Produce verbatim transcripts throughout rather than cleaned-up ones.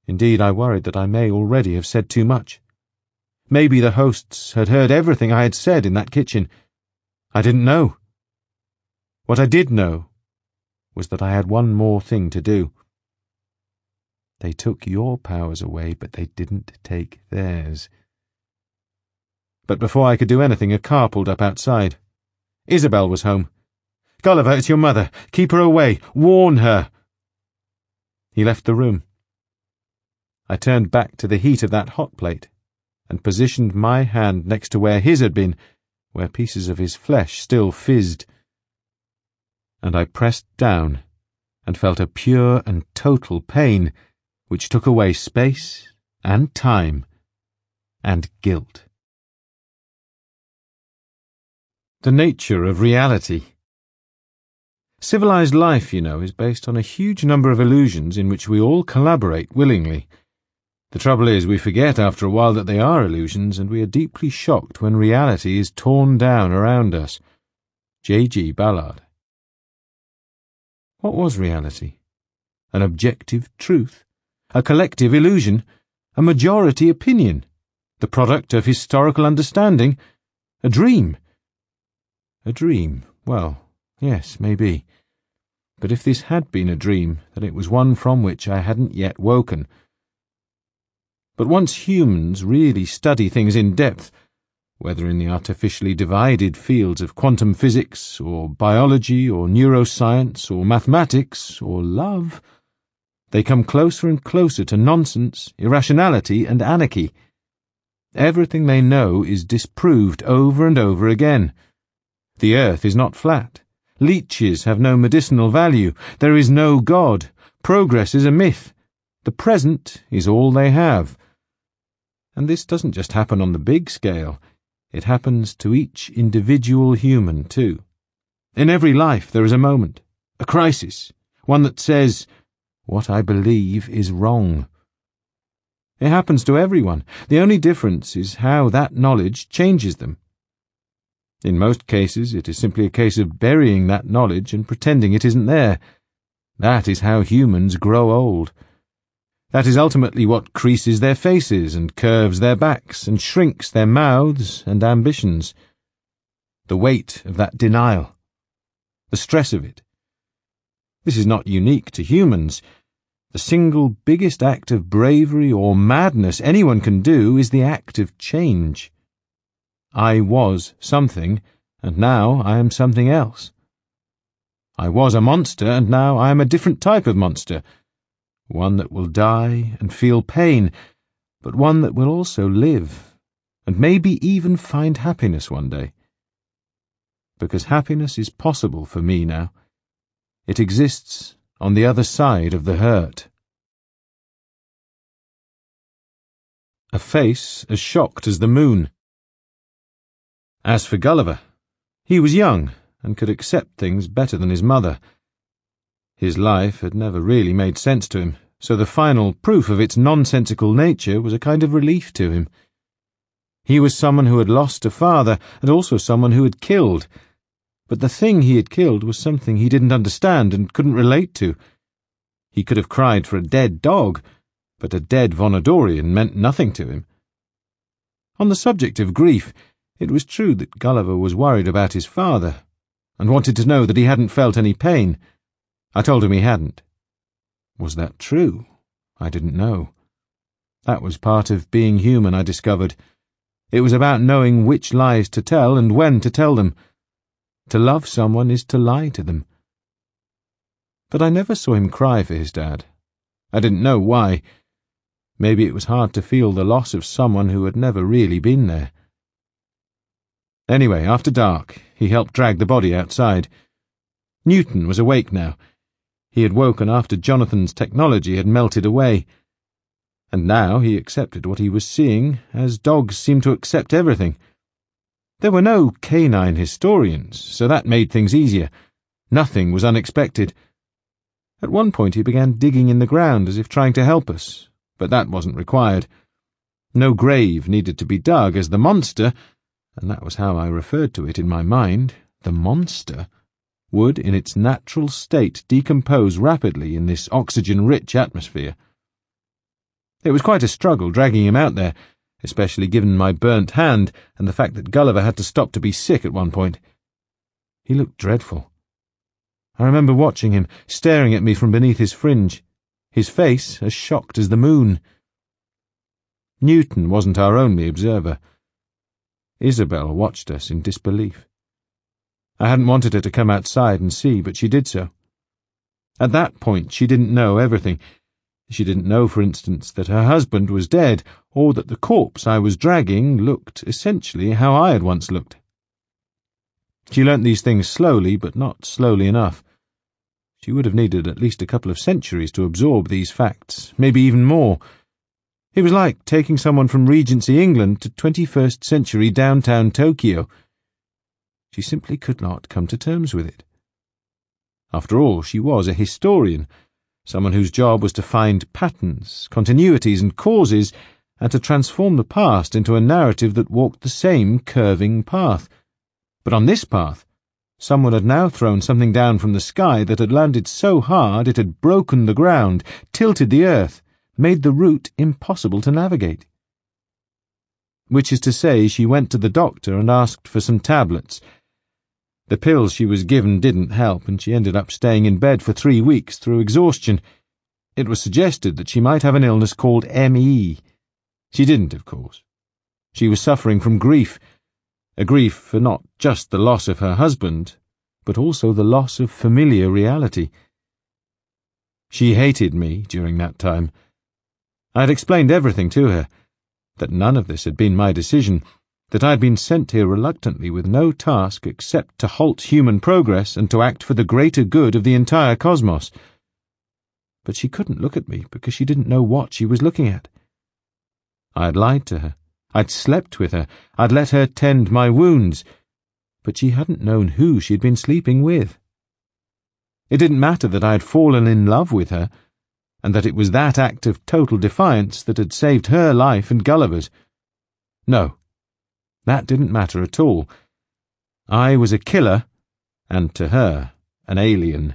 Indeed, I worried that I may already have said too much. Maybe the hosts had heard everything I had said in that kitchen. I didn't know. What I did know was that I had one more thing to do. They took your powers away, but they didn't take theirs. But before I could do anything, a car pulled up outside. Isabel was home. "Gulliver, it's your mother. Keep her away. Warn her." He left the room. I turned back to the heat of that hot plate and positioned my hand next to where his had been, where pieces of his flesh still fizzed. And I pressed down and felt a pure and total pain which took away space and time and guilt. The nature of reality. Civilized life, you know, is based on a huge number of illusions in which we all collaborate willingly. The trouble is, we forget after a while that they are illusions, and we are deeply shocked when reality is torn down around us. J G Ballard. What was reality? An objective truth? A collective illusion? A majority opinion? The product of historical understanding? A dream? A dream, well, yes, maybe. But if this had been a dream, then it was one from which I hadn't yet woken. But once humans really study things in depth, whether in the artificially divided fields of quantum physics, or biology, or neuroscience, or mathematics, or love, they come closer and closer to nonsense, irrationality, and anarchy. Everything they know is disproved over and over again. The earth is not flat. Leeches have no medicinal value. There is no God. Progress is a myth. The present is all they have. And this doesn't just happen on the big scale. It happens to each individual human, too. In every life there is a moment, a crisis, one that says, "What I believe is wrong." It happens to everyone. The only difference is how that knowledge changes them. In most cases, it is simply a case of burying that knowledge and pretending it isn't there. That is how humans grow old. That is ultimately what creases their faces and curves their backs and shrinks their mouths and ambitions. The weight of that denial. The stress of it. This is not unique to humans. The single biggest act of bravery or madness anyone can do is the act of change. I was something, and now I am something else. I was a monster, and now I am a different type of monster, one that will die and feel pain, but one that will also live, and maybe even find happiness one day. Because happiness is possible for me now. It exists on the other side of the hurt. A face as shocked as the moon. As for Gulliver, he was young and could accept things better than his mother. His life had never really made sense to him, so the final proof of its nonsensical nature was a kind of relief to him. He was someone who had lost a father, and also someone who had killed, but the thing he had killed was something he didn't understand and couldn't relate to. He could have cried for a dead dog, but a dead Vonodorian meant nothing to him. On the subject of grief, it was true that Gulliver was worried about his father, and wanted to know that he hadn't felt any pain. I told him he hadn't. Was that true? I didn't know. That was part of being human, I discovered. It was about knowing which lies to tell and when to tell them. To love someone is to lie to them. But I never saw him cry for his dad. I didn't know why. Maybe it was hard to feel the loss of someone who had never really been there. Anyway, after dark, he helped drag the body outside. Newton was awake now. He had woken after Jonathan's technology had melted away. And now he accepted what he was seeing, as dogs seem to accept everything. There were no canine historians, so that made things easier. Nothing was unexpected. At one point he began digging in the ground as if trying to help us, but that wasn't required. No grave needed to be dug, as the monster, and that was how I referred to it in my mind, the monster, would in its natural state decompose rapidly in this oxygen-rich atmosphere. It was quite a struggle dragging him out there, especially given my burnt hand and the fact that Gulliver had to stop to be sick at one point. He looked dreadful. I remember watching him, staring at me from beneath his fringe, his face as shocked as the moon. Newton wasn't our only observer. Isabel watched us in disbelief. I hadn't wanted her to come outside and see, but she did so. At that point, she didn't know everything. She didn't know, for instance, that her husband was dead, or that the corpse I was dragging looked essentially how I had once looked. She learnt these things slowly, but not slowly enough. She would have needed at least a couple of centuries to absorb these facts, maybe even more. It was like taking someone from Regency England to twenty-first century downtown Tokyo. She simply could not come to terms with it. After all, she was a historian, someone whose job was to find patterns, continuities, and causes, and to transform the past into a narrative that walked the same curving path. But on this path, someone had now thrown something down from the sky that had landed so hard it had broken the ground, tilted the earth, made the route impossible to navigate. Which is to say, she went to the doctor and asked for some tablets. The pills she was given didn't help, and she ended up staying in bed for three weeks through exhaustion. It was suggested that she might have an illness called M E. She didn't, of course. She was suffering from grief, a grief for not just the loss of her husband, but also the loss of familiar reality. She hated me during that time. I had explained everything to her, that none of this had been my decision, that I had been sent here reluctantly with no task except to halt human progress and to act for the greater good of the entire cosmos. But she couldn't look at me because she didn't know what she was looking at. I had lied to her. I'd slept with her. I'd let her tend my wounds. But she hadn't known who she'd been sleeping with. It didn't matter that I had fallen in love with her, and that it was that act of total defiance that had saved her life and Gulliver's. No. That didn't matter at all. I was a killer, and to her, an alien.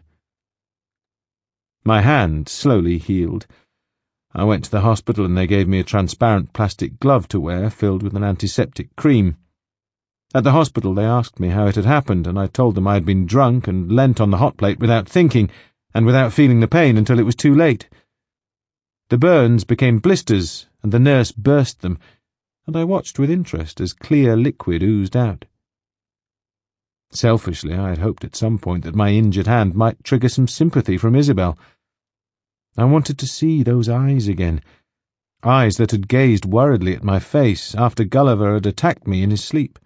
My hand slowly healed. I went to the hospital and they gave me a transparent plastic glove to wear filled with an antiseptic cream. At the hospital they asked me how it had happened, and I told them I had been drunk and leant on the hot plate without thinking, and without feeling the pain until it was too late. The burns became blisters, and the nurse burst them, and I watched with interest as clear liquid oozed out. Selfishly, I had hoped at some point that my injured hand might trigger some sympathy from Isabel. I wanted to see those eyes again, eyes that had gazed worriedly at my face after Gulliver had attacked me in his sleep.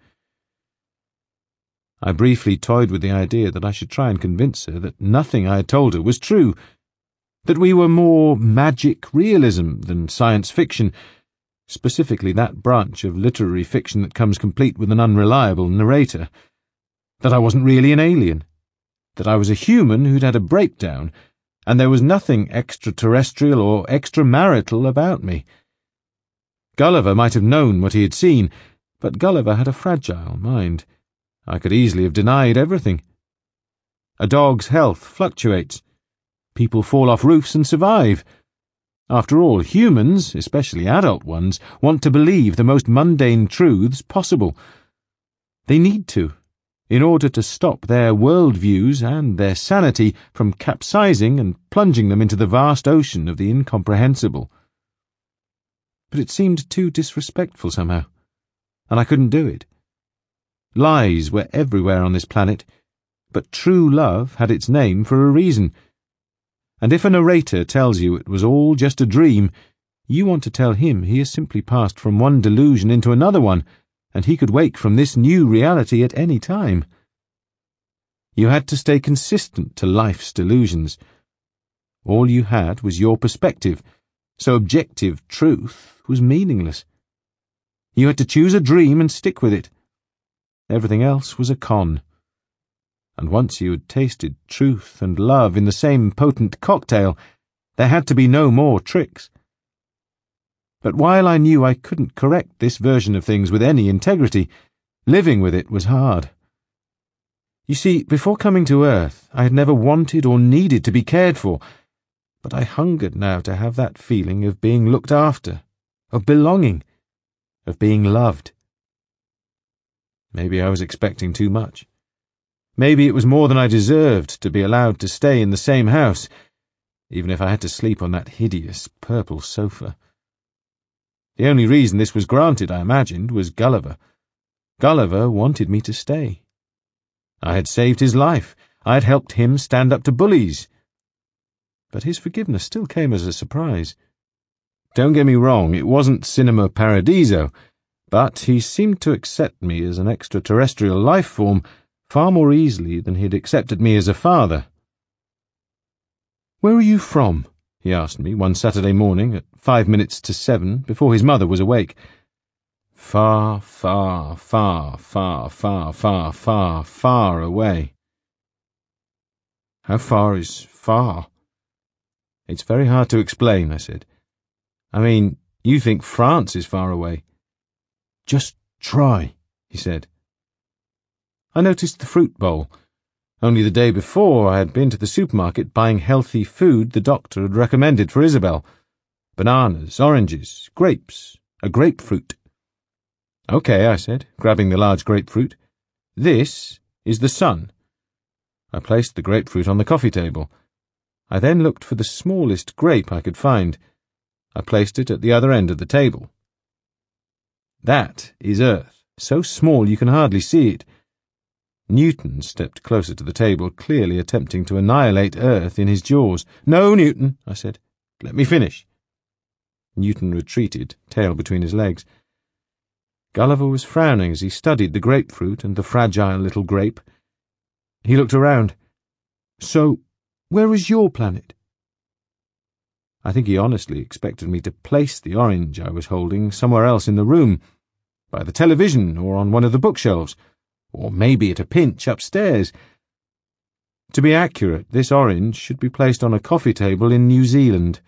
I briefly toyed with the idea that I should try and convince her that nothing I had told her was true, that we were more magic realism than science fiction, specifically that branch of literary fiction that comes complete with an unreliable narrator, that I wasn't really an alien, that I was a human who'd had a breakdown, and there was nothing extraterrestrial or extramarital about me. Gulliver might have known what he had seen, but Gulliver had a fragile mind. I could easily have denied everything. A dog's health fluctuates. People fall off roofs and survive. After all, humans, especially adult ones, want to believe the most mundane truths possible. They need to, in order to stop their worldviews and their sanity from capsizing and plunging them into the vast ocean of the incomprehensible. But it seemed too disrespectful somehow, and I couldn't do it. Lies were everywhere on this planet, but true love had its name for a reason. And if a narrator tells you it was all just a dream, you want to tell him he has simply passed from one delusion into another one, and he could wake from this new reality at any time. You had to stay consistent to life's delusions. All you had was your perspective, so objective truth was meaningless. You had to choose a dream and stick with it. Everything else was a con. And once you had tasted truth and love in the same potent cocktail, there had to be no more tricks. But while I knew I couldn't correct this version of things with any integrity, living with it was hard. You see, before coming to Earth, I had never wanted or needed to be cared for, But I hungered now to have that feeling of being looked after, of belonging, of being loved. Maybe I was expecting too much. Maybe it was more than I deserved to be allowed to stay in the same house, even if I had to sleep on that hideous purple sofa. The only reason this was granted, I imagined, was Gulliver. Gulliver wanted me to stay. I had saved his life. I had helped him stand up to bullies. But his forgiveness still came as a surprise. Don't get me wrong, it wasn't Cinema Paradiso, but he seemed to accept me as an extraterrestrial life form far more easily than he'd accepted me as a father. "Where are you from?" he asked me one Saturday morning at five minutes to seven, before his mother was awake. Far, far, far, far, far, far, far, far away. How far is far? It's very hard to explain, I said. I mean, you think France is far away. Just try, he said. I noticed the fruit bowl. Only the day before I had been to the supermarket buying healthy food the doctor had recommended for Isabel. Bananas, oranges, grapes, a grapefruit. Okay, I said, grabbing the large grapefruit. This is the sun. I placed the grapefruit on the coffee table. I then looked for the smallest grape I could find. I placed it at the other end of the table. That is Earth, so small you can hardly see it. Newton stepped closer to the table, clearly attempting to annihilate Earth in his jaws. "No, Newton," I said. "Let me finish." Newton retreated, tail between his legs. Gulliver was frowning as he studied the grapefruit and the fragile little grape. He looked around. "So, where is your planet?" I think he honestly expected me to place the orange I was holding somewhere else in the room, by the television or on one of the bookshelves, or maybe at a pinch upstairs. To be accurate, this orange should be placed on a coffee table in New Zealand.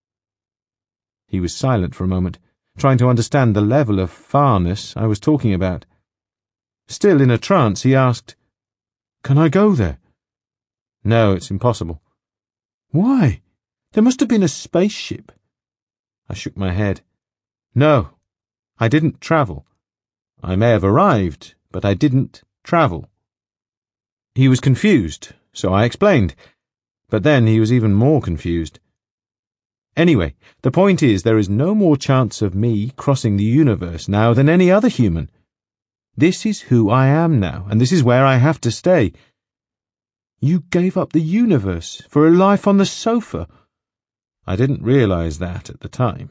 He was silent for a moment, trying to understand the level of farness I was talking about. Still in a trance, he asked, "Can I go there?" "No, it's impossible." "Why? There must have been a spaceship." I shook my head. "No, I didn't travel. I may have arrived, but I didn't travel." He was confused, so I explained, but then he was even more confused. Anyway, the point is there is no more chance of me crossing the universe now than any other human. This is who I am now, and this is where I have to stay. You gave up the universe for a life on the sofa. I didn't realize that at the time.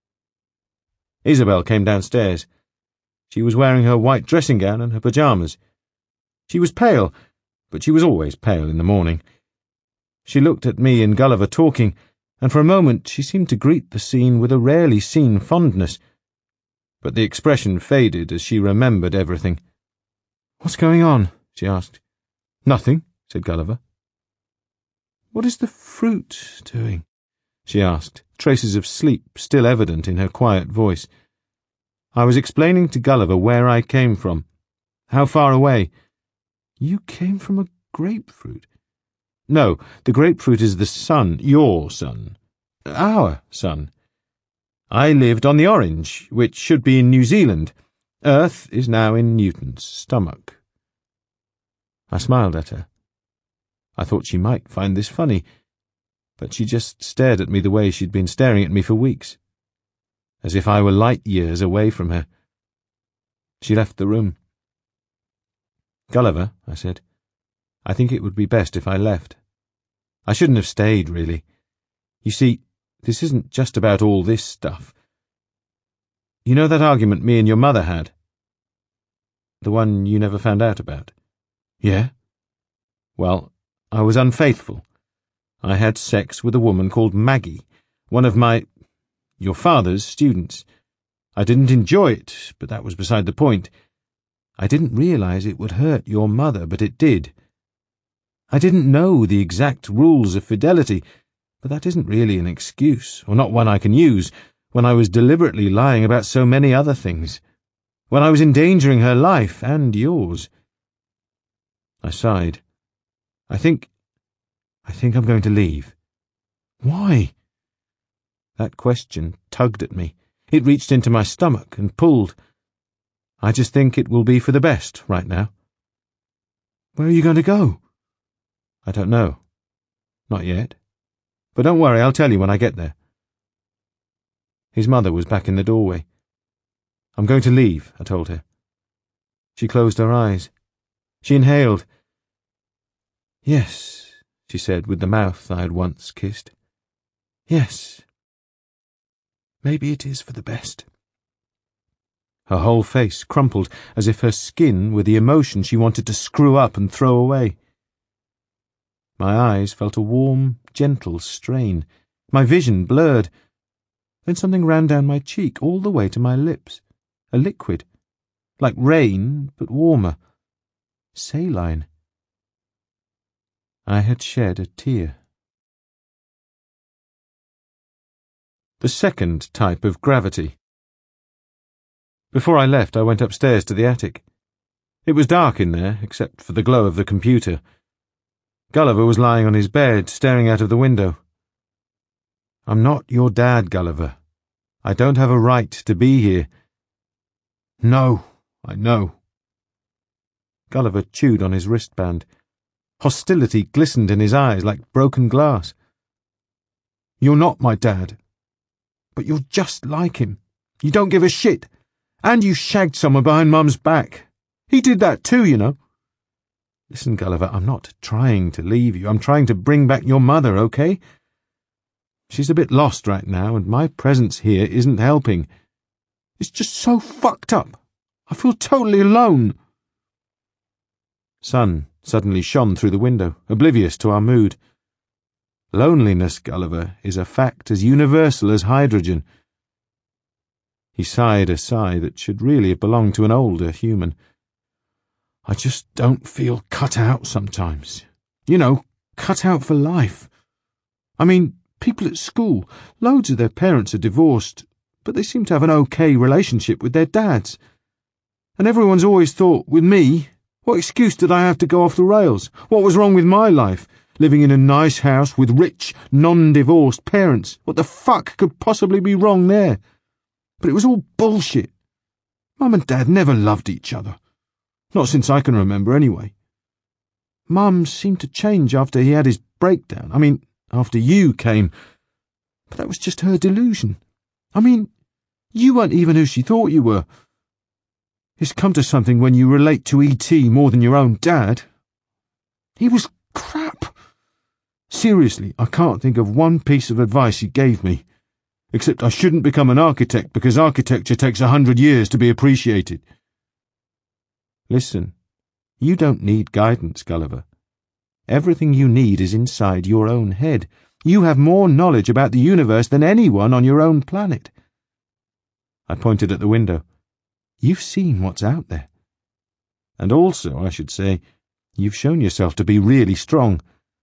Isabel came downstairs. She was wearing her white dressing gown and her pyjamas. She was pale, but she was always pale in the morning. She looked at me and Gulliver talking, and for a moment she seemed to greet the scene with a rarely seen fondness. But the expression faded as she remembered everything. "What's going on?" she asked. "Nothing," said Gulliver. "What is the fruit doing?" she asked, traces of sleep still evident in her quiet voice. I was explaining to Gulliver where I came from, how far away. "You came from a grapefruit." "No, the grapefruit is the sun, your sun, our sun. I lived on the orange, which should be in New Zealand. Earth is now in Newton's stomach." I smiled at her. I thought she might find this funny, but she just stared at me the way she'd been staring at me for weeks, as if I were light years away from her. She left the room. "Gulliver," I said, "I think it would be best if I left. I shouldn't have stayed, really. You see, this isn't just about all this stuff. You know that argument me and your mother had? The one you never found out about?" "Yeah?" "Well, I was unfaithful. I had sex with a woman called Maggie, one of my, your father's students. I didn't enjoy it, but that was beside the point. I didn't realize it would hurt your mother, but it did. I didn't know the exact rules of fidelity, but that isn't really an excuse, or not one I can use, when I was deliberately lying about so many other things, when I was endangering her life and yours." I sighed. I think, I think I'm going to leave." Why? That question tugged at me. It reached into my stomach and pulled. I just think it will be for the best right now. Where are you going to go? I don't know. Not yet. But don't worry, I'll tell you when I get there. His mother was back in the doorway. I'm going to leave, I told her. She closed her eyes. She inhaled. Yes, she said with the mouth I had once kissed. Yes. Maybe it is for the best. Her whole face crumpled as if her skin were the emotion she wanted to screw up and throw away. My eyes felt a warm, gentle strain. My vision blurred. Then something ran down my cheek all the way to my lips. A liquid. Like rain, but warmer. Saline. I had shed a tear. The second type of gravity. Before I left, I went upstairs to the attic. It was dark in there, except for the glow of the computer. Gulliver was lying on his bed, staring out of the window. I'm not your dad, Gulliver. I don't have a right to be here. No, I know. Gulliver chewed on his wristband. Hostility glistened in his eyes like broken glass. You're not my dad. But you're just like him. You don't give a shit. And you shagged someone behind Mum's back. He did that too, you know. Listen, Gulliver, I'm not trying to leave you. I'm trying to bring back your mother, okay? She's a bit lost right now, and my presence here isn't helping. It's just so fucked up. I feel totally alone. Sun suddenly shone through the window, oblivious to our mood. Loneliness, Gulliver, is a fact as universal as hydrogen. He sighed a sigh that should really have belonged to an older human. I just don't feel cut out sometimes. You know, cut out for life. I mean, people at school, loads of their parents are divorced, but they seem to have an okay relationship with their dads. And everyone's always thought, with me, what excuse did I have to go off the rails? What was wrong with my life? Living in a nice house with rich, non-divorced parents. What the fuck could possibly be wrong there? But it was all bullshit. Mum and Dad never loved each other. Not since I can remember, anyway. Mum seemed to change after he had his breakdown. I mean, after you came. But that was just her delusion. I mean, you weren't even who she thought you were. It's come to something when you relate to E T more than your own dad. He was crap. Seriously, I can't think of one piece of advice he gave me, except I shouldn't become an architect because architecture takes a hundred years to be appreciated. Listen, you don't need guidance, Gulliver. Everything you need is inside your own head. You have more knowledge about the universe than anyone on your own planet. I pointed at the window. You've seen what's out there. And also, I should say, you've shown yourself to be really strong.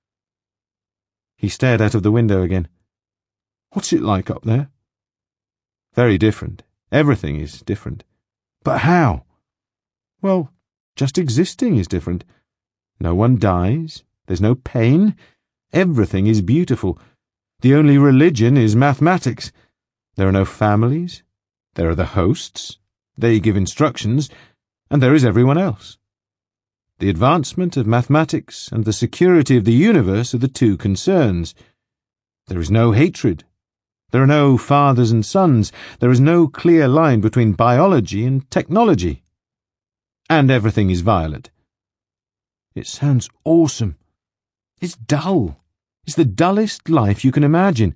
He stared out of the window again. What's it like up there? Very different. Everything is different. But how? Well, just existing is different. No one dies. There's no pain. Everything is beautiful. The only religion is mathematics. There are no families. There are the hosts. They give instructions. And there is everyone else. The advancement of mathematics and the security of the universe are the two concerns. There is no hatred. There are no fathers and sons. There is no clear line between biology and technology. And everything is violet. It sounds awesome. It's dull. It's the dullest life you can imagine.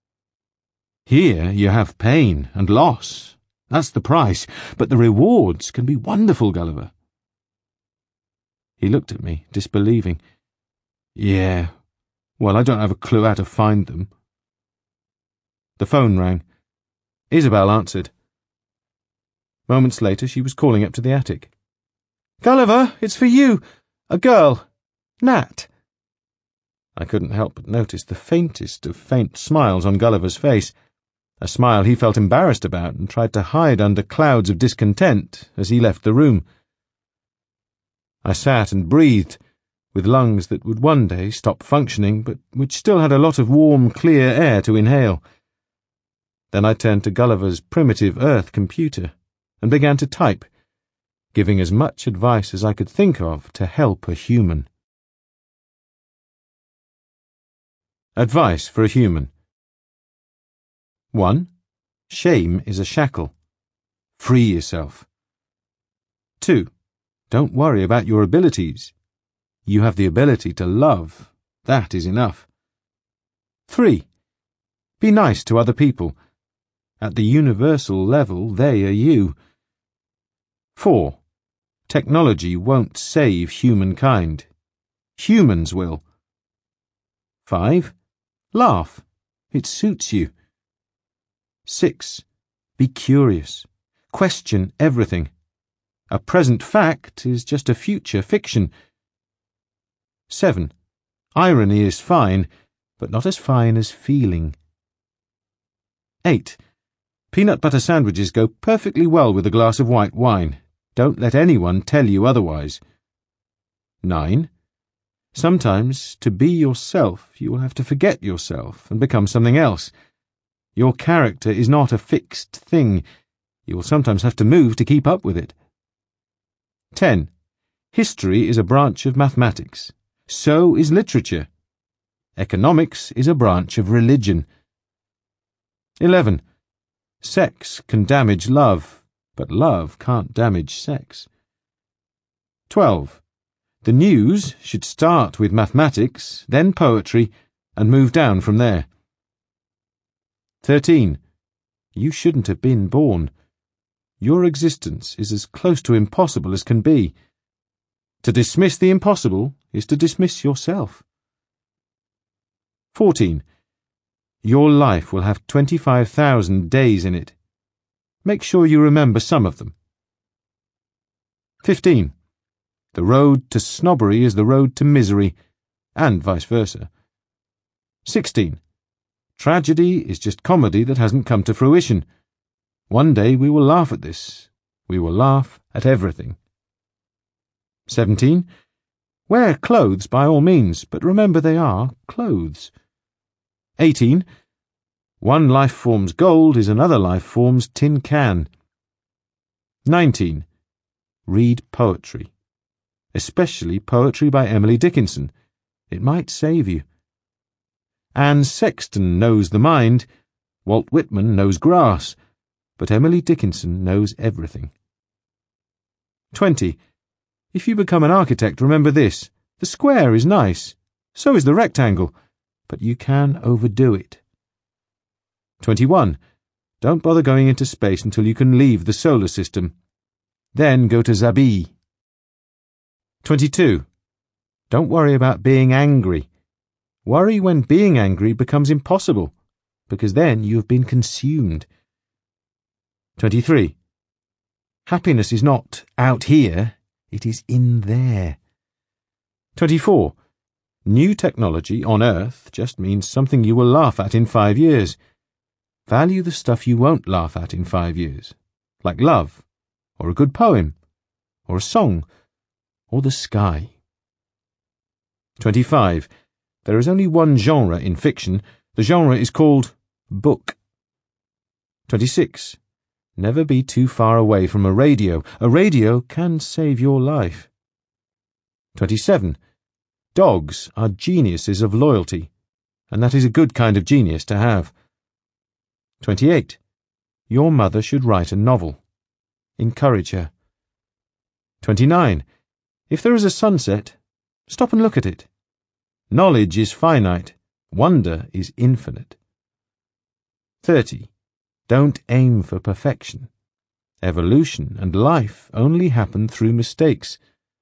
Here you have pain and loss. That's the price. But the rewards can be wonderful, Gulliver. He looked at me, disbelieving. Yeah, well, I don't have a clue how to find them. The phone rang. Isabel answered. Moments later, she was calling up to the attic. Gulliver, it's for you. A girl. Nat. I couldn't help but notice the faintest of faint smiles on Gulliver's face, a smile he felt embarrassed about and tried to hide under clouds of discontent as he left the room. I sat and breathed, with lungs that would one day stop functioning, but which still had a lot of warm, clear air to inhale. Then I turned to Gulliver's primitive Earth computer and began to type, giving as much advice as I could think of to help a human. Advice for a human. one. Shame is a shackle. Free yourself. two. Don't worry about your abilities. You have the ability to love. That is enough. three. Be nice to other people. At the universal level, they are you. four. Technology won't save humankind. Humans will. five. Laugh. It suits you. six. Be curious. Question everything. A present fact is just a future fiction. seven. Irony is fine, but not as fine as feeling. eight. Peanut butter sandwiches go perfectly well with a glass of white wine. Don't let anyone tell you otherwise. nine. Sometimes, to be yourself, you will have to forget yourself and become something else. Your character is not a fixed thing. You will sometimes have to move to keep up with it. ten. History is a branch of mathematics. So is literature. Economics is a branch of religion. eleven. Sex can damage love, but love can't damage sex. twelve. The news should start with mathematics, then poetry, and move down from there. thirteen. You shouldn't have been born. Your existence is as close to impossible as can be. To dismiss the impossible is to dismiss yourself. fourteen. Your life will have twenty-five thousand days in it. Make sure you remember some of them. fifteen. The road to snobbery is the road to misery, and vice versa. sixteen. Tragedy is just comedy that hasn't come to fruition. One day we will laugh at this. We will laugh at everything. seventeen. Wear clothes by all means, but remember they are clothes. eighteen. One life form's gold is another life form's tin can. nineteen. Read poetry. Especially poetry by Emily Dickinson. It might save you. Anne Sexton knows the mind. Walt Whitman knows grass. But Emily Dickinson knows everything. twenty. If you become an architect, remember this. The square is nice. So is the rectangle. But you can overdo it. twenty-one. Don't bother going into space until you can leave the solar system. Then go to Zabi. twenty-two. Don't worry about being angry. Worry when being angry becomes impossible, because then you have been consumed. twenty-three. Happiness is not out here, it is in there. twenty-four. New technology on Earth just means something you will laugh at in five years. Value the stuff you won't laugh at in five years, like love, or a good poem, or a song, or the sky. twenty-five. There is only one genre in fiction. The genre is called book. twenty-six. Never be too far away from a radio. A radio can save your life. twenty-seven. Dogs are geniuses of loyalty, and that is a good kind of genius to have. twenty-eight. Your mother should write a novel. Encourage her. twenty-nine. If there is a sunset, stop and look at it. Knowledge is finite. Wonder is infinite. thirty. Don't aim for perfection. Evolution and life only happen through mistakes.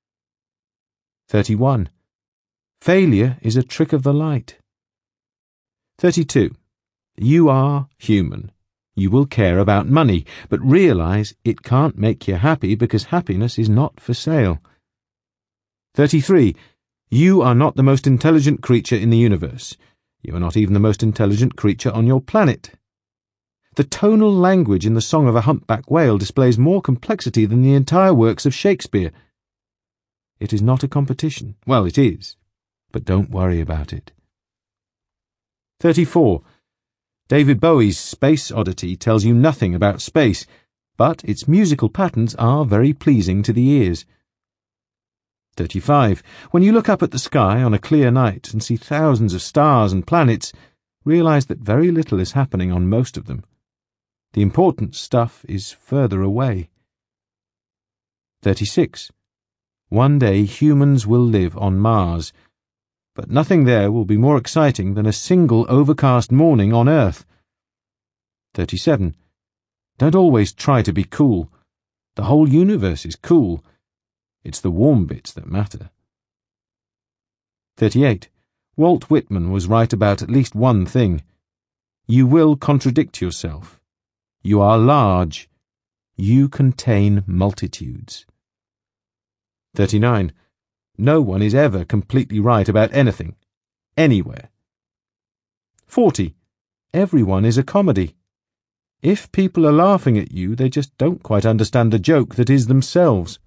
thirty-one. Failure is a trick of the light. thirty-two. You are human. You will care about money, but realize it can't make you happy because happiness is not for sale. thirty-three. You are not the most intelligent creature in the universe. You are not even the most intelligent creature on your planet. The tonal language in the Song of a Humpback Whale displays more complexity than the entire works of Shakespeare. It is not a competition. Well, it is, but don't worry about it. thirty-four. David Bowie's Space Oddity tells you nothing about space, but its musical patterns are very pleasing to the ears. thirty-five. When you look up at the sky on a clear night and see thousands of stars and planets, realize that very little is happening on most of them. The important stuff is further away. thirty-six. One day humans will live on Mars, but nothing there will be more exciting than a single overcast morning on Earth. thirty-seven. Don't always try to be cool. The whole universe is cool. It's the warm bits that matter. thirty-eight. Walt Whitman was right about at least one thing. You will contradict yourself. You are large. You contain multitudes. thirty-nine. No one is ever completely right about anything, anywhere. forty. Everyone is a comedy. If people are laughing at you, they just don't quite understand the joke that is themselves.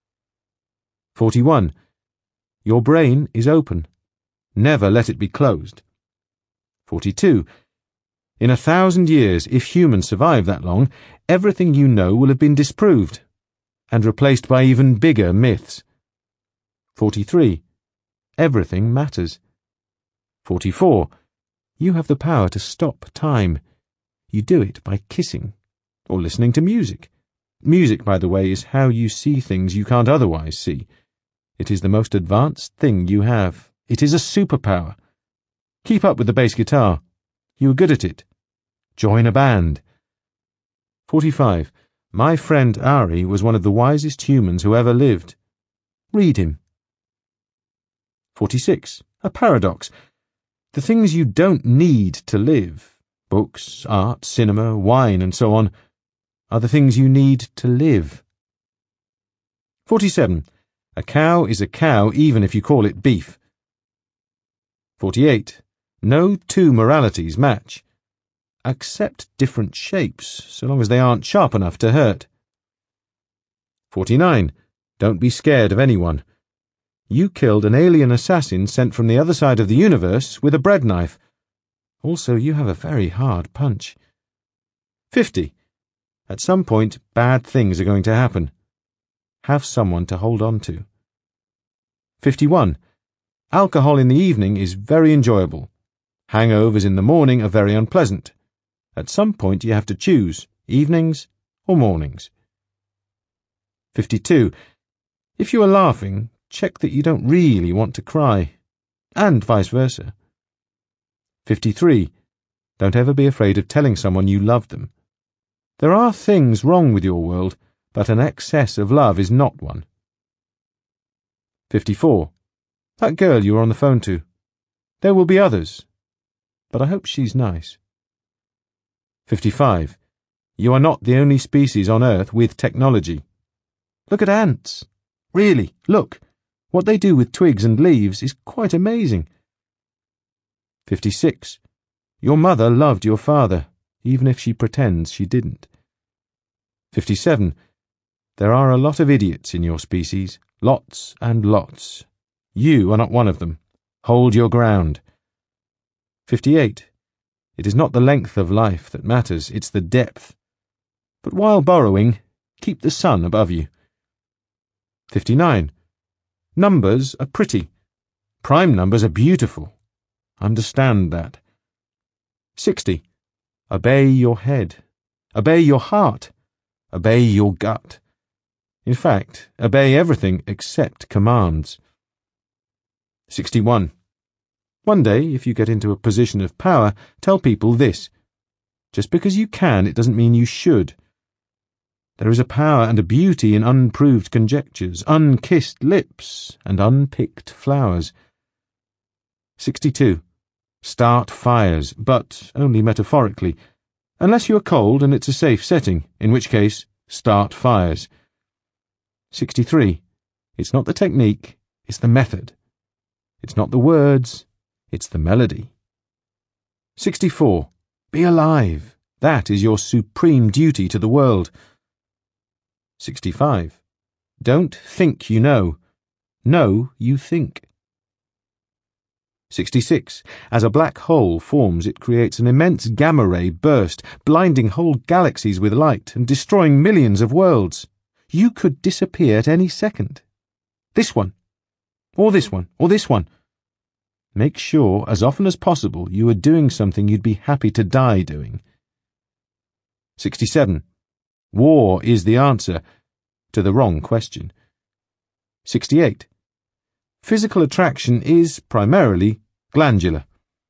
forty-one. Your brain is open. Never let it be closed. forty-two. In a thousand years, if humans survive that long, everything you know will have been disproved and replaced by even bigger myths. forty-three. Everything matters. forty-four. You have the power to stop time. You do it by kissing or listening to music. Music, by the way, is how you see things you can't otherwise see. It is the most advanced thing you have. It is a superpower. Keep up with the bass guitar. You are good at it. Join a band. forty-five. My friend Ari was one of the wisest humans who ever lived. Read him. forty-six. A paradox. The things you don't need to live, books, art, cinema, wine, and so on, are the things you need to live. forty-seven. A cow is a cow even if you call it beef. forty-eight. No two moralities match. Accept different shapes, so long as they aren't sharp enough to hurt. forty-nine. Don't be scared of anyone. You killed an alien assassin sent from the other side of the universe with a bread knife. Also, you have a very hard punch. fifty. At some point, bad things are going to happen. Have someone to hold on to. fifty-one. Alcohol in the evening is very enjoyable. Hangovers in the morning are very unpleasant. At some point you have to choose, evenings or mornings. fifty-two. If you are laughing, check that you don't really want to cry, and vice versa. fifty-three. Don't ever be afraid of telling someone you love them. There are things wrong with your world, but an excess of love is not one. fifty-four. That girl you were on the phone to. There will be others, but I hope she's nice. fifty-five. You are not the only species on Earth with technology. Look at ants. Really, look. What they do with twigs and leaves is quite amazing. fifty-six. Your mother loved your father, even if she pretends she didn't. fifty-seven. There are a lot of idiots in your species. Lots and lots. You are not one of them. Hold your ground. fifty-eight. It is not the length of life that matters, it's the depth. But while borrowing, keep the sun above you. fifty-nine. Numbers are pretty. Prime numbers are beautiful. Understand that. sixty. Obey your head. Obey your heart. Obey your gut. In fact, obey everything except commands. sixty-one. One day, if you get into a position of power, tell people this. Just because you can, it doesn't mean you should. There is a power and a beauty in unproved conjectures, unkissed lips, and unpicked flowers. sixty-two. Start fires, but only metaphorically. Unless you are cold and it's a safe setting, in which case, start fires. sixty-three. It's not the technique, it's the method. It's not the words, it's the melody. sixty-four. Be alive. That is your supreme duty to the world. sixty-five. Don't think you know. No, you think. sixty-six. As a black hole forms, it creates an immense gamma-ray burst, blinding whole galaxies with light and destroying millions of worlds. You could disappear at any second. This one, or this one, or this one. Make sure, as often as possible, you are doing something you'd be happy to die doing. sixty-seven. War is the answer to the wrong question. sixty-eight. Physical attraction is, primarily, glandular.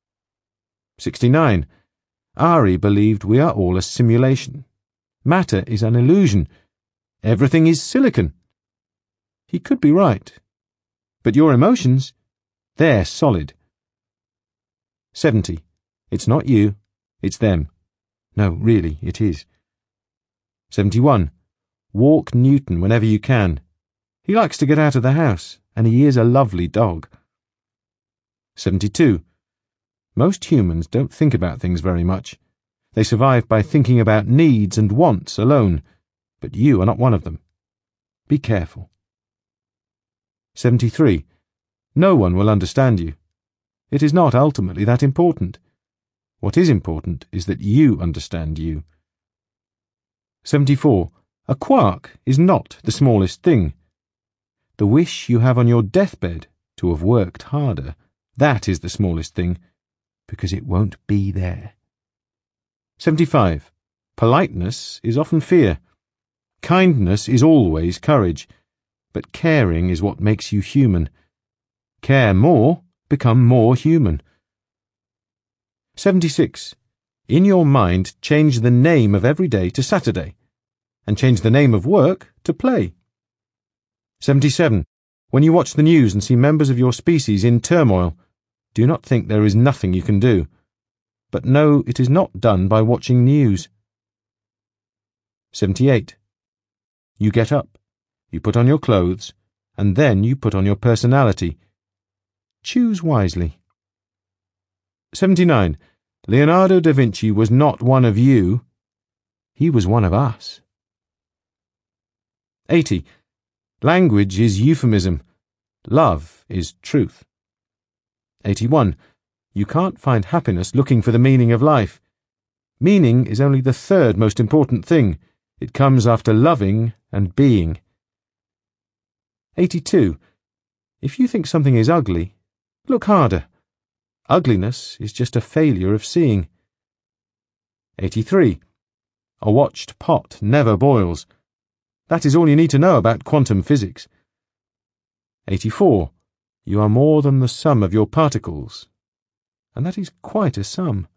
sixty-nine. Ari believed we are all a simulation. Matter is an illusion. Everything is silicon. He could be right. But your emotions, they're solid. seventy. It's not you, it's them. No, really, it is. seventy-one. Walk Newton whenever you can. He likes to get out of the house, and he is a lovely dog. seventy-two. Most humans don't think about things very much. They survive by thinking about needs and wants alone, but you are not one of them. Be careful. seventy-three. No one will understand you. It is not ultimately that important. What is important is that you understand you. seventy-four. A quark is not the smallest thing. The wish you have on your deathbed to have worked harder, that is the smallest thing, because it won't be there. seventy-five. Politeness is often fear. Kindness is always courage. But caring is what makes you human. Care more, become more human. seventy-six. In your mind, change the name of every day to Saturday, and change the name of work to play. seventy-seven. When you watch the news and see members of your species in turmoil, do not think there is nothing you can do, but know it is not done by watching news. seventy-eight. You get up, you put on your clothes, and then you put on your personality. Choose wisely. seventy-nine. Leonardo da Vinci was not one of you. He was one of us. eighty. Language is euphemism. Love is truth. eighty-one. You can't find happiness looking for the meaning of life. Meaning is only the third most important thing. It comes after loving and being. eighty-two. If you think something is ugly, look harder. Ugliness is just a failure of seeing. eighty-three. A watched pot never boils. That is all you need to know about quantum physics. eighty-four. You are more than the sum of your particles. And that is quite a sum.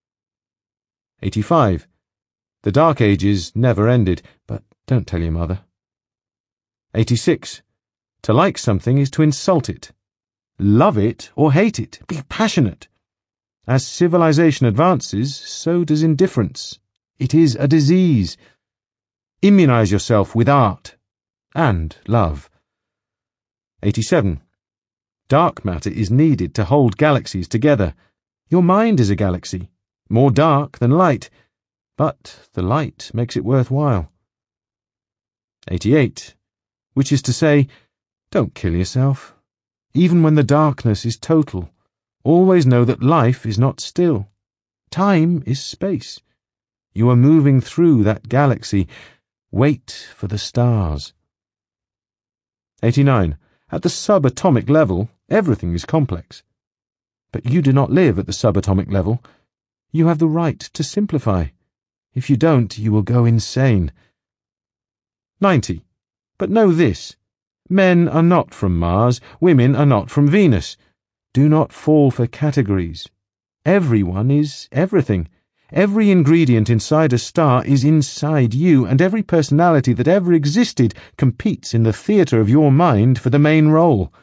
eighty-five. The Dark Ages never ended, but don't tell your mother. eighty-six. To like something is to insult it. Love it or hate it. Be passionate. As civilization advances, so does indifference. It is a disease. Immunize yourself with art and love. eighty-seven. Dark matter is needed to hold galaxies together. Your mind is a galaxy, more dark than light, but the light makes it worthwhile. eighty-eight. Which is to say, don't kill yourself. Even when the darkness is total, always know that life is not still. Time is space. You are moving through that galaxy. Wait for the stars. eighty-nine. At the subatomic level, everything is complex. But you do not live at the subatomic level. You have the right to simplify. If you don't, you will go insane. ninety. But know this. Men are not from Mars, women are not from Venus. Do not fall for categories. Everyone is everything. Every ingredient inside a star is inside you, and every personality that ever existed competes in the theatre of your mind for the main role.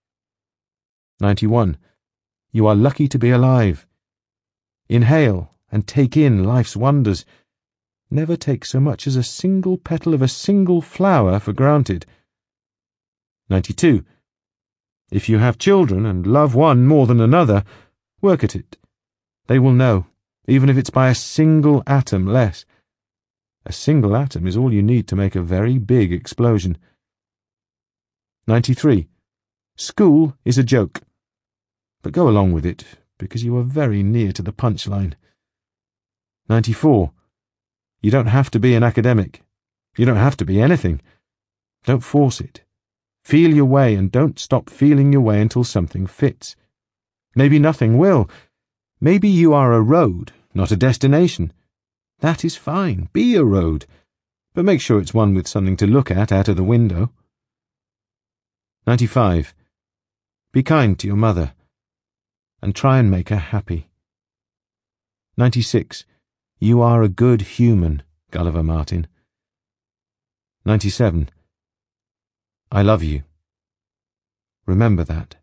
ninety-one. You are lucky to be alive. Inhale and take in life's wonders. Never take so much as a single petal of a single flower for granted. ninety-two. If you have children and love one more than another, work at it. They will know, even if it's by a single atom less. A single atom is all you need to make a very big explosion. ninety-three. School is a joke. But go along with it, because you are very near to the punchline. ninety-four. You don't have to be an academic. You don't have to be anything. Don't force it. Feel your way, and don't stop feeling your way until something fits. Maybe nothing will. Maybe you are a road, not a destination. That is fine. Be a road. But make sure it's one with something to look at out of the window. ninety-five. Be kind to your mother, and try and make her happy. ninety-six. You are a good human, Gulliver Martin. ninety-seven. I love you. Remember that.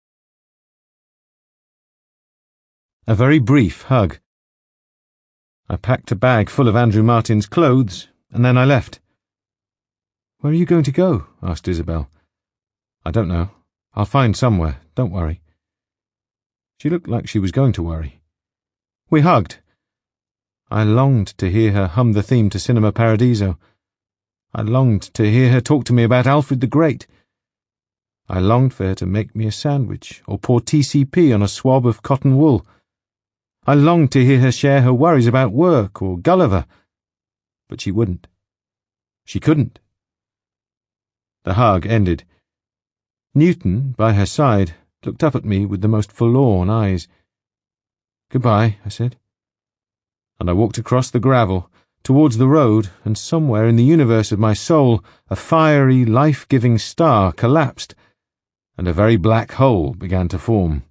A very brief hug. I packed a bag full of Andrew Martin's clothes, and then I left. Where are you going to go? Asked Isabel. I don't know. I'll find somewhere, don't worry. She looked like she was going to worry. We hugged. I longed to hear her hum the theme to Cinema Paradiso. I longed to hear her talk to me about Alfred the Great. I longed for her to make me a sandwich or pour T C P on a swab of cotton wool. I longed to hear her share her worries about work or Gulliver. But she wouldn't. She couldn't. The hug ended. Newton, by her side, looked up at me with the most forlorn eyes. Goodbye, I said. And I walked across the gravel, towards the road, and somewhere in the universe of my soul, a fiery, life-giving star collapsed, and a very black hole began to form.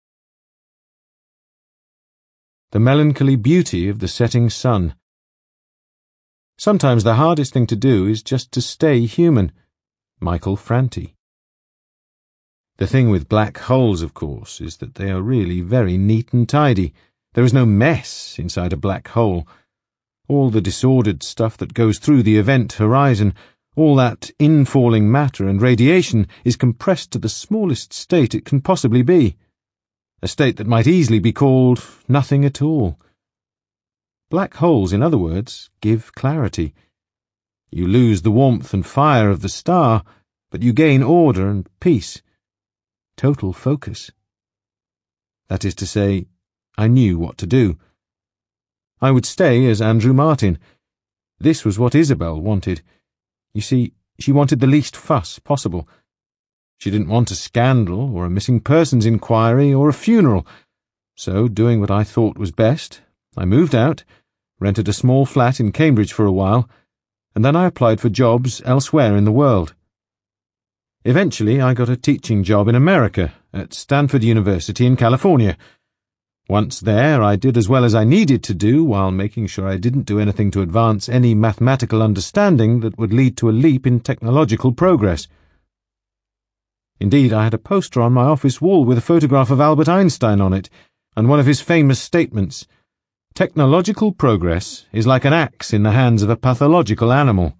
The melancholy beauty of the setting sun. Sometimes the hardest thing to do is just to stay human. Michael Franti. The thing with black holes, of course, is that they are really very neat and tidy. There is no mess inside a black hole. All the disordered stuff that goes through the event horizon, all that infalling matter and radiation is compressed to the smallest state it can possibly be. A state that might easily be called nothing at all. Black holes, in other words, give clarity. You lose the warmth and fire of the star, but you gain order and peace. Total focus. That is to say, I knew what to do. I would stay as Andrew Martin. This was what Isabel wanted. You see, she wanted the least fuss possible. She didn't want a scandal, or a missing persons inquiry, or a funeral. So, doing what I thought was best, I moved out, rented a small flat in Cambridge for a while, and then I applied for jobs elsewhere in the world. Eventually, I got a teaching job in America, at Stanford University in California. Once there, I did as well as I needed to do while making sure I didn't do anything to advance any mathematical understanding that would lead to a leap in technological progress. Indeed, I had a poster on my office wall with a photograph of Albert Einstein on it, and one of his famous statements, "Technological progress is like an axe in the hands of a pathological animal."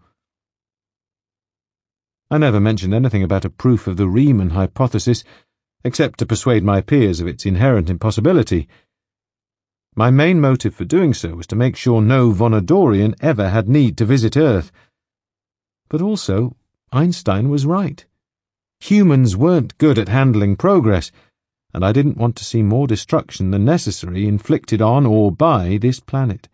I never mentioned anything about a proof of the Riemann hypothesis, except to persuade my peers of its inherent impossibility. My main motive for doing so was to make sure no Vonadorian ever had need to visit Earth. But also, Einstein was right. Humans weren't good at handling progress, and I didn't want to see more destruction than necessary inflicted on or by this planet.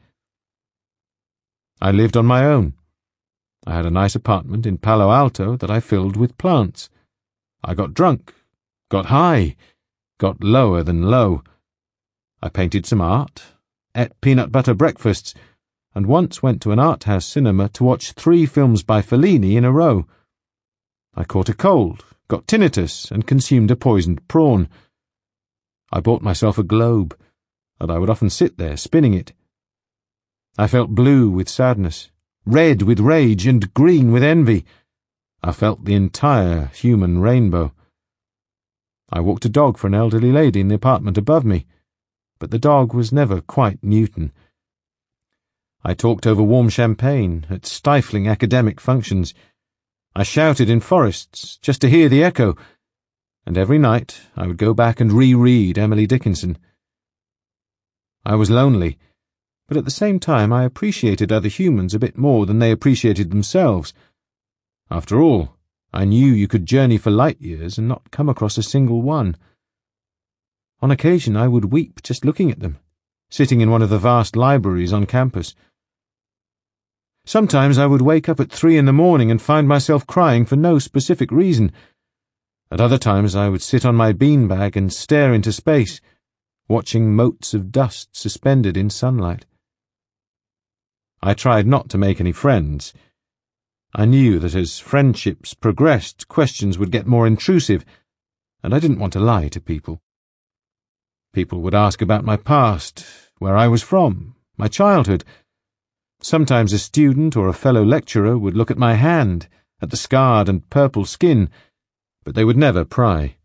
I lived on my own. I had a nice apartment in Palo Alto that I filled with plants. I got drunk, got high, got lower than low. I painted some art, ate peanut butter breakfasts, and once went to an art house cinema to watch three films by Fellini in a row. I caught a cold, got tinnitus, and consumed a poisoned prawn. I bought myself a globe, and I would often sit there spinning it. I felt blue with sadness, red with rage, and green with envy. I felt the entire human rainbow. I walked a dog for an elderly lady in the apartment above me, but the dog was never quite Newton. I talked over warm champagne at stifling academic functions. I shouted in forests just to hear the echo, and every night I would go back and reread Emily Dickinson. I was lonely, but at the same time I appreciated other humans a bit more than they appreciated themselves. After all, I knew you could journey for light years and not come across a single one. On occasion I would weep just looking at them, sitting in one of the vast libraries on campus. Sometimes I would wake up at three in the morning and find myself crying for no specific reason. At other times I would sit on my beanbag and stare into space, watching motes of dust suspended in sunlight. I tried not to make any friends. I knew that as friendships progressed, questions would get more intrusive, and I didn't want to lie to people. People would ask about my past, where I was from, my childhood. Sometimes a student or a fellow lecturer would look at my hand, at the scarred and purple skin, but they would never pry.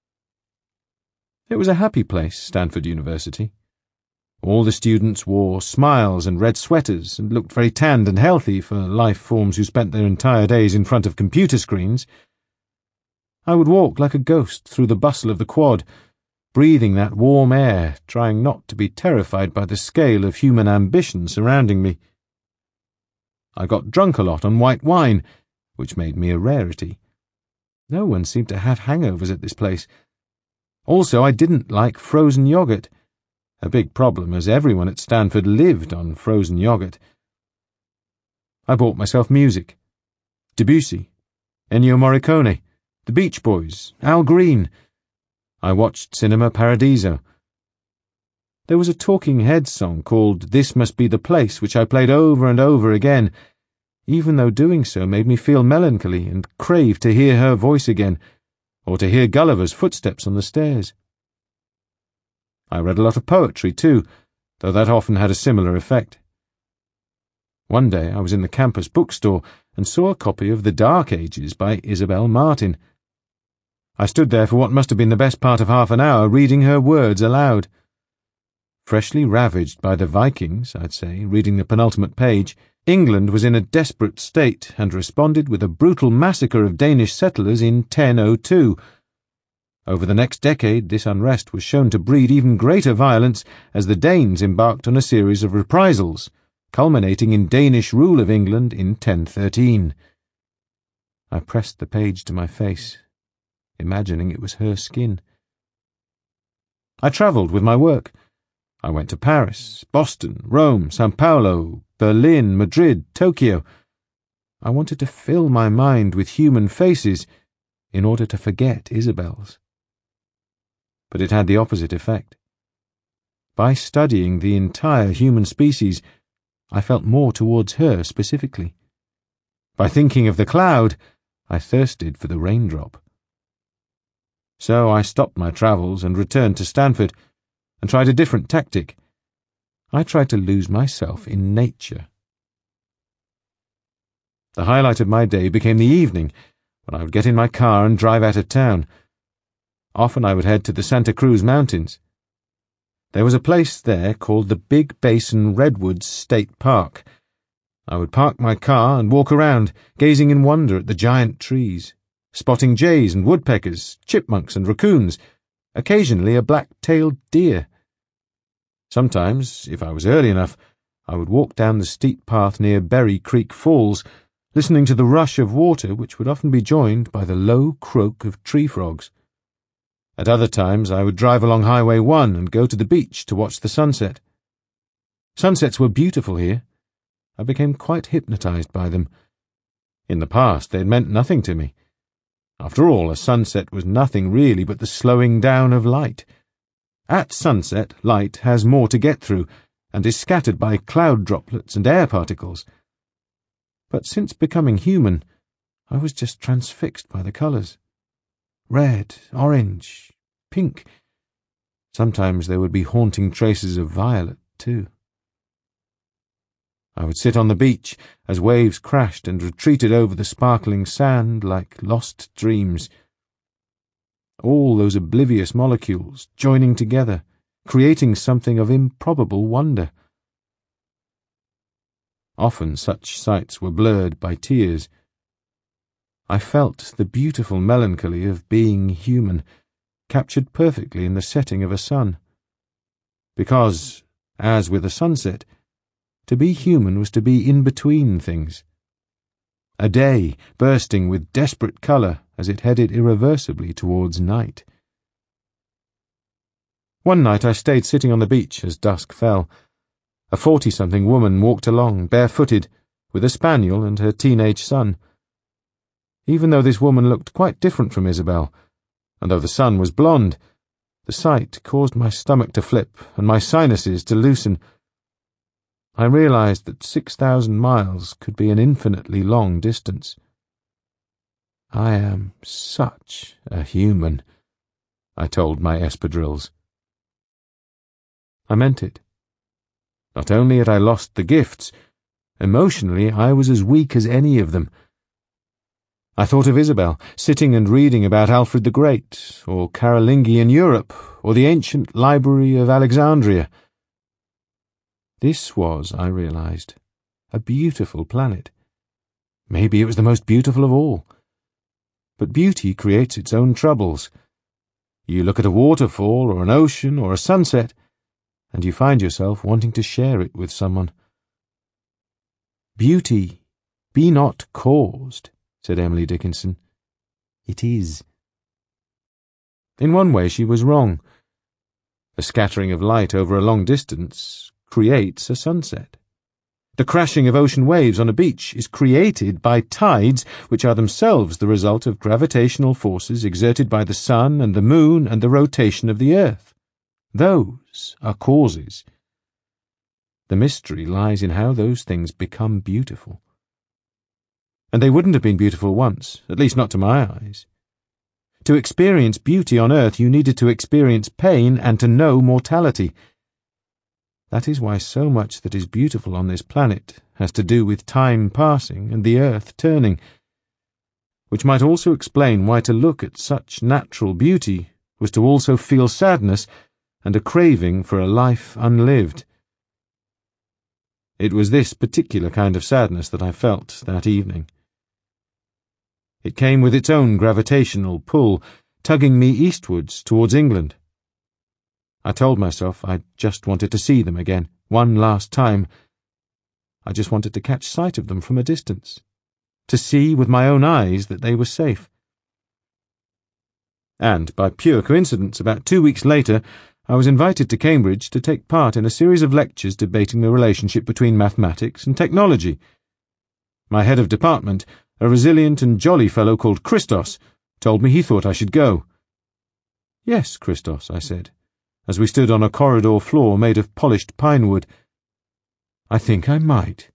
It was a happy place, Stanford University. All the students wore smiles and red sweaters and looked very tanned and healthy for life forms who spent their entire days in front of computer screens. I would walk like a ghost through the bustle of the quad, breathing that warm air, trying not to be terrified by the scale of human ambition surrounding me. I got drunk a lot on white wine, which made me a rarity. No one seemed to have hangovers at this place. Also, I didn't like frozen yogurt. A big problem, as everyone at Stanford lived on frozen yogurt. I bought myself music. Debussy, Ennio Morricone, the Beach Boys, Al Green. I watched Cinema Paradiso. There was a Talking Heads song called This Must Be the Place, which I played over and over again, even though doing so made me feel melancholy and crave to hear her voice again, or to hear Gulliver's footsteps on the stairs. I read a lot of poetry, too, though that often had a similar effect. One day I was in the campus bookstore and saw a copy of The Dark Ages by Isabel Martin. I stood there for what must have been the best part of half an hour, reading her words aloud. Freshly ravaged by the Vikings, I'd say, reading the penultimate page, England was in a desperate state and responded with a brutal massacre of Danish settlers in ten oh two. Over the next decade, this unrest was shown to breed even greater violence as the Danes embarked on a series of reprisals, culminating in Danish rule of England in ten thirteen. I pressed the page to my face, imagining it was her skin. I travelled with my work. I went to Paris, Boston, Rome, Sao Paulo, Berlin, Madrid, Tokyo. I wanted to fill my mind with human faces in order to forget Isabel's. But it had the opposite effect. By studying the entire human species, I felt more towards her specifically. By thinking of the cloud, I thirsted for the raindrop. So I stopped my travels and returned to Stanford, and tried a different tactic. I tried to lose myself in nature. The highlight of my day became the evening, when I would get in my car and drive out of town. Often I would head to the Santa Cruz Mountains. There was a place there called the Big Basin Redwoods State Park. I would park my car and walk around, gazing in wonder at the giant trees, spotting jays and woodpeckers, chipmunks and raccoons, occasionally a black-tailed deer. Sometimes, if I was early enough, I would walk down the steep path near Berry Creek Falls, listening to the rush of water which would often be joined by the low croak of tree frogs. At other times I would drive along Highway one and go to the beach to watch the sunset. Sunsets were beautiful here. I became quite hypnotized by them. In the past they had meant nothing to me. After all, a sunset was nothing really but the slowing down of light. At sunset, light has more to get through, and is scattered by cloud droplets and air particles. But since becoming human, I was just transfixed by the colours. Red, orange, pink. Sometimes there would be haunting traces of violet, too. I would sit on the beach as waves crashed and retreated over the sparkling sand like lost dreams. All those oblivious molecules joining together, creating something of improbable wonder. Often such sights were blurred by tears. I felt the beautiful melancholy of being human, captured perfectly in the setting of a sun. Because, as with a sunset, to be human was to be in between things. a day bursting with desperate colour as it headed irreversibly towards night. One night I stayed sitting on the beach as dusk fell. A forty-something woman walked along, barefooted, with a spaniel and her teenage son. Even though this woman looked quite different from Isabel, and though the son was blonde, the sight caused my stomach to flip and my sinuses to loosen. I realized that six thousand miles could be an infinitely long distance. I am such a human, I told my espadrilles. I meant it. Not only had I lost the gifts, emotionally I was as weak as any of them. I thought of Isabel, sitting and reading about Alfred the Great, or Carolingian Europe, or the ancient library of Alexandria. This was, I realized, a beautiful planet. Maybe it was the most beautiful of all. But beauty creates its own troubles. You look at a waterfall, or an ocean, or a sunset, and you find yourself wanting to share it with someone. Beauty be not caused, said Emily Dickinson. It is. In one way she was wrong. The scattering of light over a long distance creates a sunset. The crashing of ocean waves on a beach is created by tides which are themselves the result of gravitational forces exerted by the sun and the moon and the rotation of the earth. Those are causes. The mystery lies in how those things become beautiful. And they wouldn't have been beautiful once, at least not to my eyes. To experience beauty on earth you needed to experience pain and to know mortality. That is why so much that is beautiful on this planet has to do with time passing and the earth turning, which might also explain why to look at such natural beauty was to also feel sadness and a craving for a life unlived. It was this particular kind of sadness that I felt that evening. It came with its own gravitational pull, tugging me eastwards towards England. I told myself I just wanted to see them again, one last time. I just wanted to catch sight of them from a distance, to see with my own eyes that they were safe. And, by pure coincidence, about two weeks later, I was invited to Cambridge to take part in a series of lectures debating the relationship between mathematics and technology. My head of department, a resilient and jolly fellow called Christos, told me he thought I should go. Yes, Christos, I said, as we stood on a corridor floor made of polished pine wood. I think I might.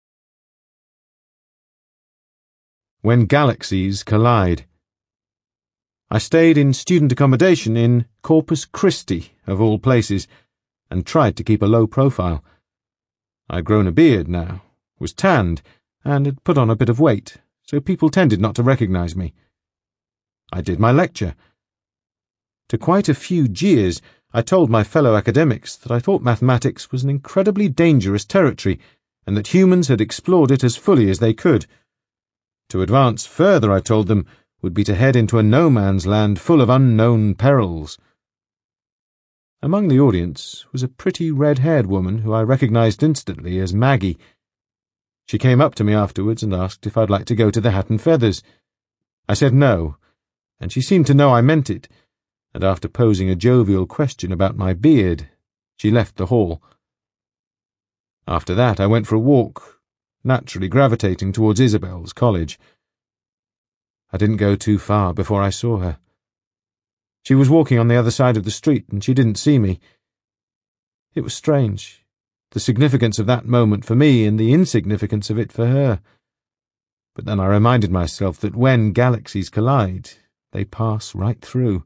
When Galaxies Collide. I stayed in student accommodation in Corpus Christi, of all places, and tried to keep a low profile. I had grown a beard now, was tanned, and had put on a bit of weight, so people tended not to recognize me. I did my lecture. To quite a few jeers, I told my fellow academics that I thought mathematics was an incredibly dangerous territory, and that humans had explored it as fully as they could. To advance further, I told them, would be to head into a no-man's land full of unknown perils. Among the audience was a pretty red-haired woman who I recognized instantly as Maggie. She came up to me afterwards and asked if I'd like to go to the Hat and Feathers. I said no, and she seemed to know I meant it, and after posing a jovial question about my beard, she left the hall. After that I went for a walk, naturally gravitating towards Isabel's college. I didn't go too far before I saw her. She was walking on the other side of the street, and she didn't see me. It was strange, the significance of that moment for me and the insignificance of it for her. But then I reminded myself that when galaxies collide, they pass right through.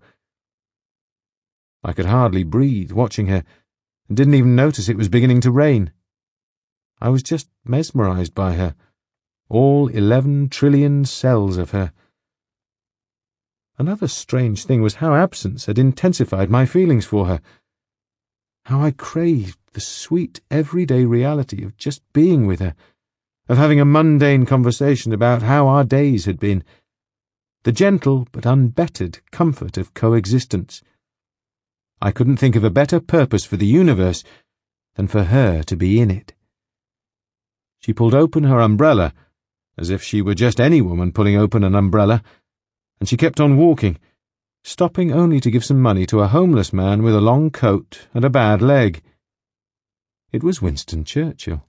I could hardly breathe, watching her, and didn't even notice it was beginning to rain. I was just mesmerized by her, all eleven trillion cells of her. Another strange thing was how absence had intensified my feelings for her. How I craved the sweet, everyday reality of just being with her, of having a mundane conversation about how our days had been, the gentle but unbettered comfort of coexistence. I couldn't think of a better purpose for the universe than for her to be in it. She pulled open her umbrella as if she were just any woman pulling open an umbrella, and she kept on walking, stopping only to give some money to a homeless man with a long coat and a bad leg. It was Winston Churchill.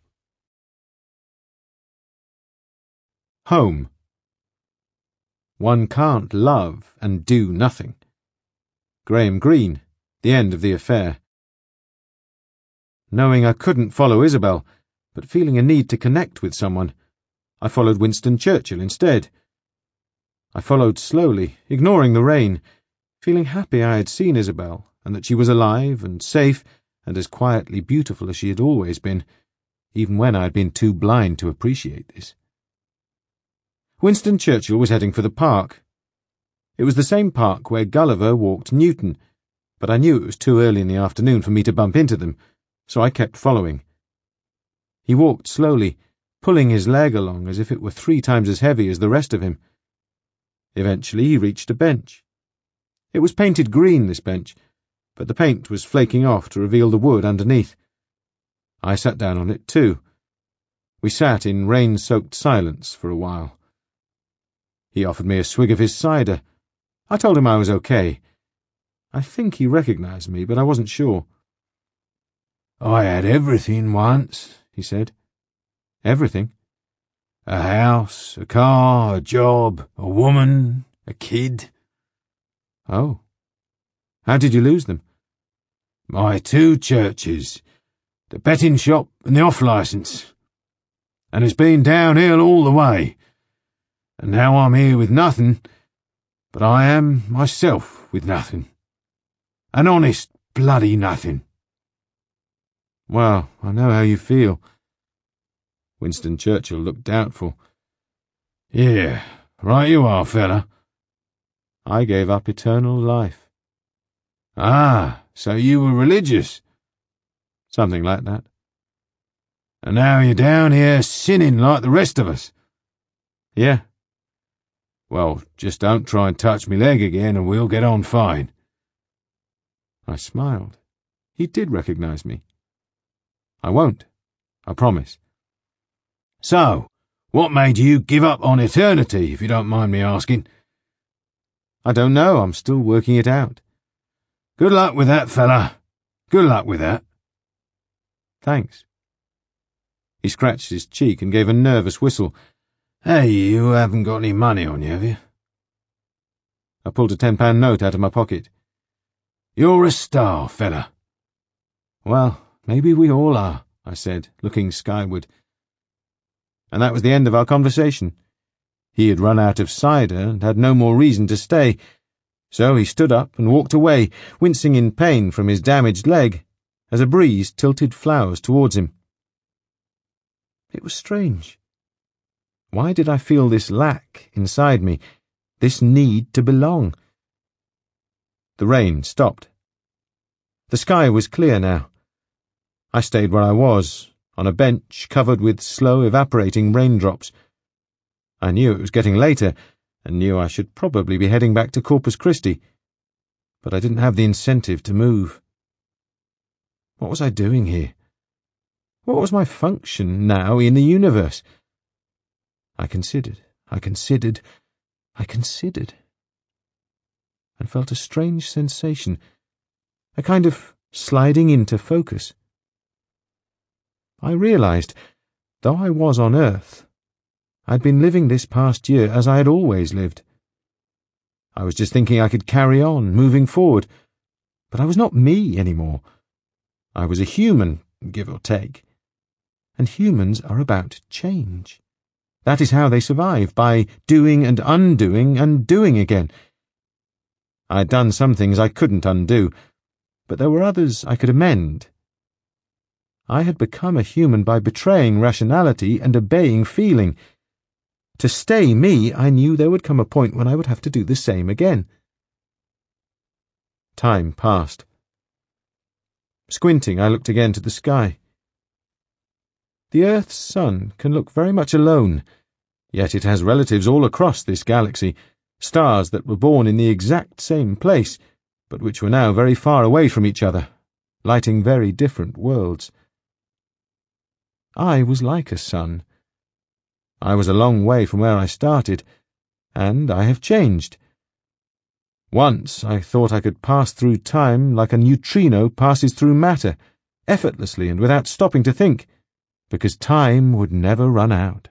Home. One can't love and do nothing. Graham Greene, The End of the Affair. Knowing I couldn't follow Isabel, but feeling a need to connect with someone, I followed Winston Churchill instead. I followed slowly, ignoring the rain, feeling happy I had seen Isabel, and that she was alive and safe and as quietly beautiful as she had always been, even when I had been too blind to appreciate this. Winston Churchill was heading for the park. It was the same park where Gulliver walked Newton, but I knew it was too early in the afternoon for me to bump into them, so I kept following. He walked slowly, pulling his leg along as if it were three times as heavy as the rest of him. Eventually he reached a bench. It was painted green, this bench, but the paint was flaking off to reveal the wood underneath. I sat down on it too. We sat in rain-soaked silence for a while. He offered me a swig of his cider. I told him I was okay. I think he recognized me, but I wasn't sure. "I had everything once," he said. Everything? A house, a car, a job, a woman, a kid. Oh. How did you lose them? My two churches, the betting shop and the off-licence. And it's been downhill all the way. And now I'm here with nothing, but I am myself with nothing. An honest bloody nothing. Well, I know how you feel. Winston Churchill looked doubtful. Yeah, right you are, fella. I gave up eternal life. Ah, so you were religious? Something like that. And now you're down here sinning like the rest of us? Yeah. Well, just don't try and touch me leg again and we'll get on fine. I smiled. He did recognize me. I won't. I promise. So, what made you give up on eternity, if you don't mind me asking? I don't know. I'm still working it out. Good luck with that, fella. Good luck with that. Thanks. He scratched his cheek and gave a nervous whistle. Hey, you haven't got any money on you, have you? I pulled a ten-pound note out of my pocket. You're a star, fella. Well, maybe we all are, I said, looking skyward. And that was the end of our conversation. He had run out of cider and had no more reason to stay, so he stood up and walked away, wincing in pain from his damaged leg, as a breeze tilted flowers towards him. It was strange. Why did I feel this lack inside me, this need to belong? The rain stopped. The sky was clear now. I stayed where I was, on a bench covered with slow evaporating raindrops. I knew it was getting later, and knew I should probably be heading back to Corpus Christi, but I didn't have the incentive to move. What was I doing here? What was my function now in the universe? I considered, I considered, I considered, and felt a strange sensation, a kind of sliding into focus. I realized, though I was on Earth, I'd been living this past year as I had always lived. I was just thinking I could carry on, moving forward, but I was not me anymore. I was a human, give or take, and humans are about change. That is how they survive, by doing and undoing and doing again. I had done some things I couldn't undo, but there were others I could amend. I had become a human by betraying rationality and obeying feeling. To stay me, I knew there would come a point when I would have to do the same again. Time passed. Squinting, I looked again to the sky. The Earth's sun can look very much alone, yet it has relatives all across this galaxy, stars that were born in the exact same place, but which were now very far away from each other, lighting very different worlds. I was like a sun. I was a long way from where I started, and I have changed. Once I thought I could pass through time like a neutrino passes through matter, effortlessly and without stopping to think, because time would never run out.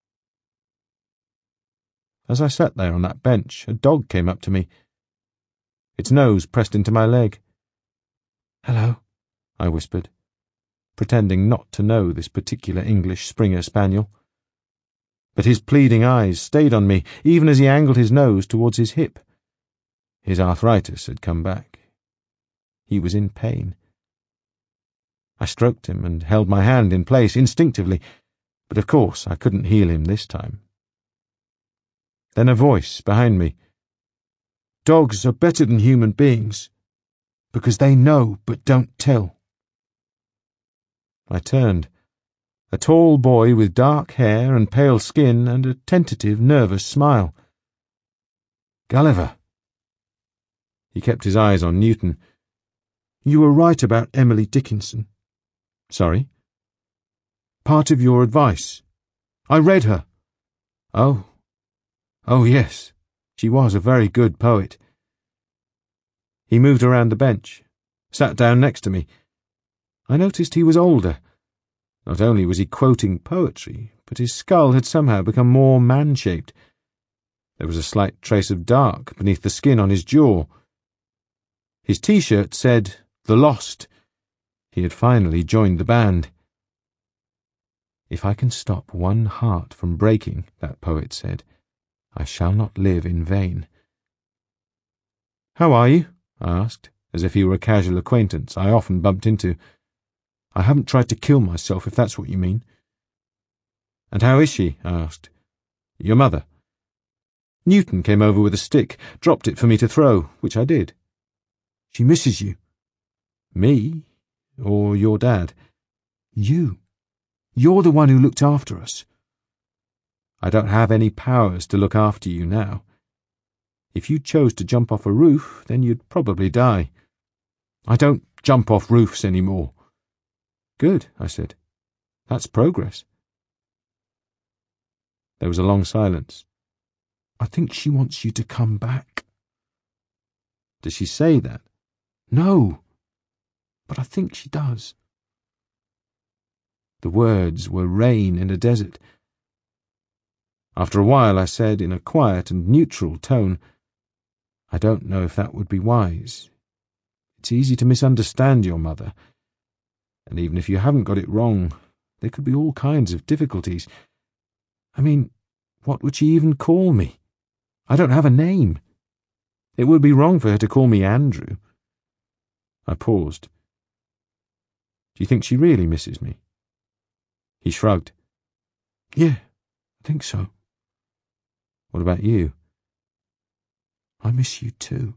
As I sat there on that bench, a dog came up to me. Its nose pressed into my leg. "Hello," I whispered, pretending not to know this particular English Springer Spaniel. But his pleading eyes stayed on me, even as he angled his nose towards his hip. His arthritis had come back. He was in pain. I stroked him and held my hand in place instinctively, but of course I couldn't heal him this time. Then a voice behind me. "Dogs are better than human beings, because they know but don't tell." I turned. A tall boy with dark hair and pale skin and a tentative, nervous smile. "Gulliver." He kept his eyes on Newton. "You were right about Emily Dickinson." "Sorry?" "Part of your advice. I read her." "Oh. Oh, yes. She was a very good poet." He moved around the bench, sat down next to me. I noticed he was older. Not only was he quoting poetry, but his skull had somehow become more man-shaped. There was a slight trace of dark beneath the skin on his jaw. His T-shirt said, "The Lost." He had finally joined the band. "If I can stop one heart from breaking," that poet said, "I shall not live in vain." "How are you?" I asked, as if he were a casual acquaintance I often bumped into. "I haven't tried to kill myself, if that's what you mean." "And how is she?" I asked. "Your mother?" Newton came over with a stick, dropped it for me to throw, which I did. "She misses you." "Me? Or your dad?" "You. You're the one who looked after us." "I don't have any powers to look after you now. If you chose to jump off a roof, then you'd probably die." "I don't jump off roofs anymore." "Good," I said. "That's progress." There was a long silence. "I think she wants you to come back." "Does she say that?" "No, but I think she does." The words were rain in a desert. After a while I said, in a quiet and neutral tone, "I don't know if that would be wise. It's easy to misunderstand your mother, and even if you haven't got it wrong, there could be all kinds of difficulties. I mean, what would she even call me? I don't have a name. It would be wrong for her to call me Andrew." I paused. "Do you think she really misses me?" He shrugged. "Yeah, I think so." "What about you?" "I miss you too."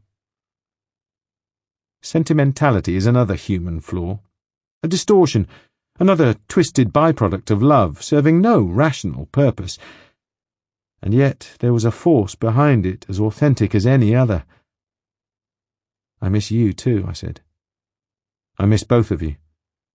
Sentimentality is another human flaw, a distortion, another twisted byproduct of love, serving no rational purpose. And yet there was a force behind it as authentic as any other. "I miss you too," I said. "I miss both of you."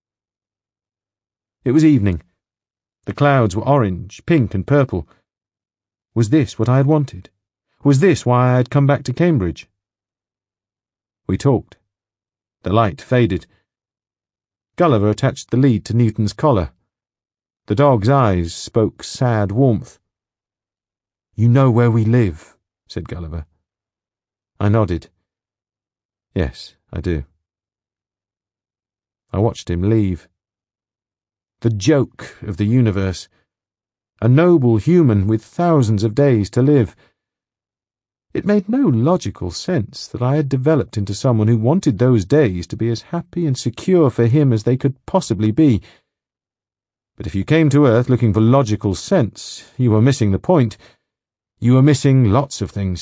It was evening. The clouds were orange, pink and purple. Was this what I had wanted? Was this why I had come back to Cambridge? We talked. The light faded. Gulliver attached the lead to Newton's collar. The dog's eyes spoke sad warmth. "You know where we live," said Gulliver. I nodded. "Yes, I do." I watched him leave. The joke of the universe. A noble human with thousands of days to live. It made no logical sense that I had developed into someone who wanted those days to be as happy and secure for him as they could possibly be. But if you came to Earth looking for logical sense, you were missing the point. You were missing lots of things.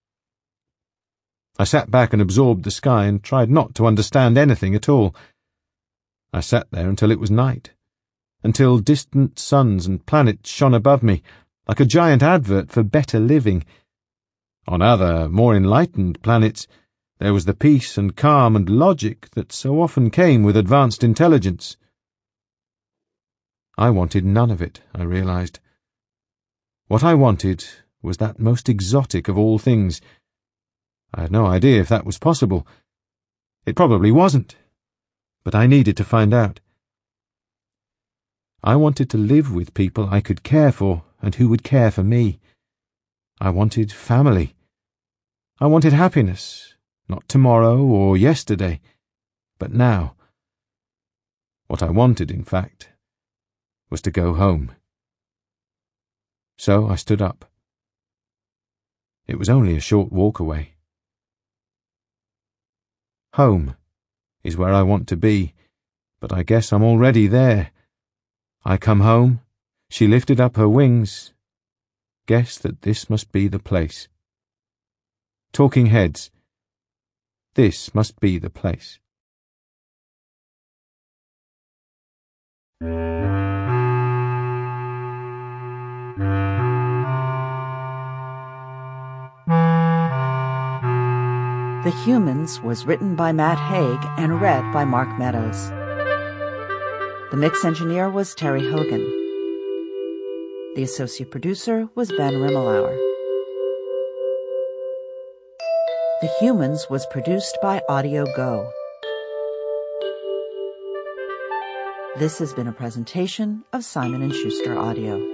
I sat back and absorbed the sky and tried not to understand anything at all. I sat there until it was night, until distant suns and planets shone above me, like a giant advert for better living. On other, more enlightened planets, there was the peace and calm and logic that so often came with advanced intelligence. I wanted none of it, I realized. What I wanted was that most exotic of all things. I had no idea if that was possible. It probably wasn't, but I needed to find out. I wanted to live with people I could care for and who would care for me. I wanted family. I wanted happiness, not tomorrow or yesterday, but now. What I wanted, in fact, was to go home. So I stood up. It was only a short walk away. Home is where I want to be, but I guess I'm already there. I come home, she lifted up her wings. Guess that this must be the place. Talking Heads. This must be the place. The Humans was written by Matt Haig and read by Mark Meadows. The mix engineer was Terry Hogan. The associate producer was Ben Rimmelauer. The Humans was produced by Audio Go. This has been a presentation of Simon and Schuster Audio.